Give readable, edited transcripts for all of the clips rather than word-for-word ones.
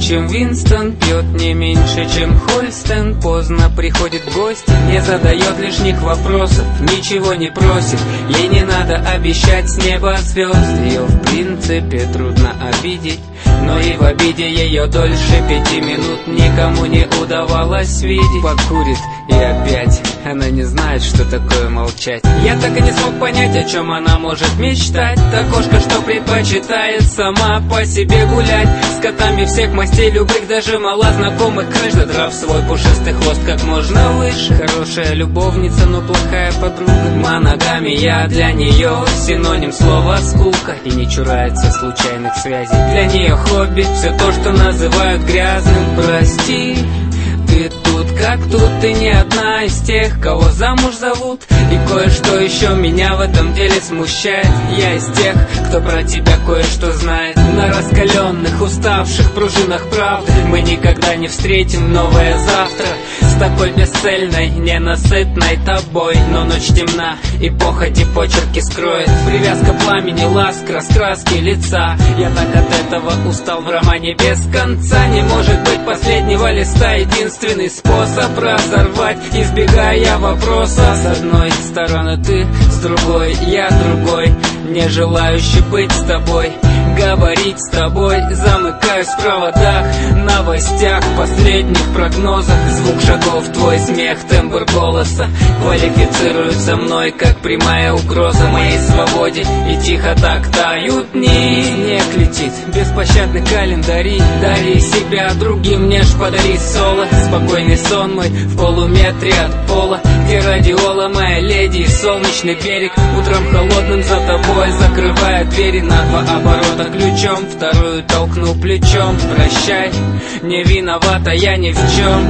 чем Винстон, пьет не меньше, чем Хольстен. Поздно приходит в гости, не задает лишних вопросов, ничего не просит. Ей не надо обещать с неба звезд. Ее в принципе трудно обидеть, но и в обиде ее дольше 5 минут никому не удавалось видеть. Покурит и опять она не знает, что такое молчать. Я так и не смог понять, о чем она может мечтать. Та кошка, что предпочитает сама по себе гулять, с котами всех мастей, любых, даже малознакомых, каждый драв свой пушистый хвост как можно выше. Хорошая любовница, но плохая подруга. Моногамия для нее синоним слова скука, и не чурается случайных связей. Для нее хобби все то, что называют грязным. Прости, ты тут как тут, ты не одна из тех, кого замуж зовут. И кое-что еще меня в этом деле смущает. Я из тех, кто про тебя кое-что знает. На раскаленных, уставших пружинах правды мы никогда не встретим новое завтра с такой бесцельной, ненасытной тобой. Но ночь темна, и похоть и почерки скроет. Привязка пламени, ласк, раскраски лица. Я так от этого устал в романе без конца. Не может быть последнего листа единственный способ разорвать, избегая вопроса. С одной стороны ты, с другой я другой, не желающий быть с тобой, говорить с тобой. Замыкаюсь в проводах, новостях, последних прогнозах. Звук шагов, твой смех, тембр голоса квалифицируются мной как прямая угроза моей свободе. И тихо так тают дни. Снег летит, беспощадный календари. Дари себя другим, мне ж подари соло. Спокойный сон мой в полуметре от пола, где радиола моя леди и солнечный берег. Утром холодным за тобой закрывая двери на 2 оборота ключом, вторую толкну плечом. Прощай, не виновата я ни в чем.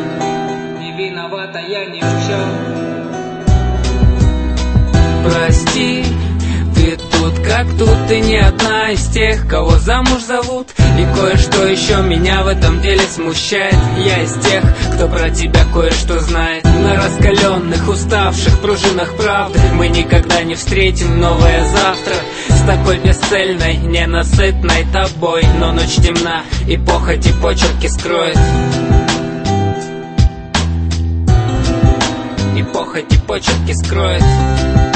Не виновата я ни в чем. Прости, ты тут как тут, ты не одна из тех, кого замуж зовут. И кое-что еще меня в этом деле смущает. Я из тех, кто про тебя кое-что знает. На раскаленных, уставших пружинах правды мы никогда не встретим новое завтра с такой бесцельной, ненасытной тобой. Но ночь темна, и похоть и почерки скроет. И похоть и почерки скроет.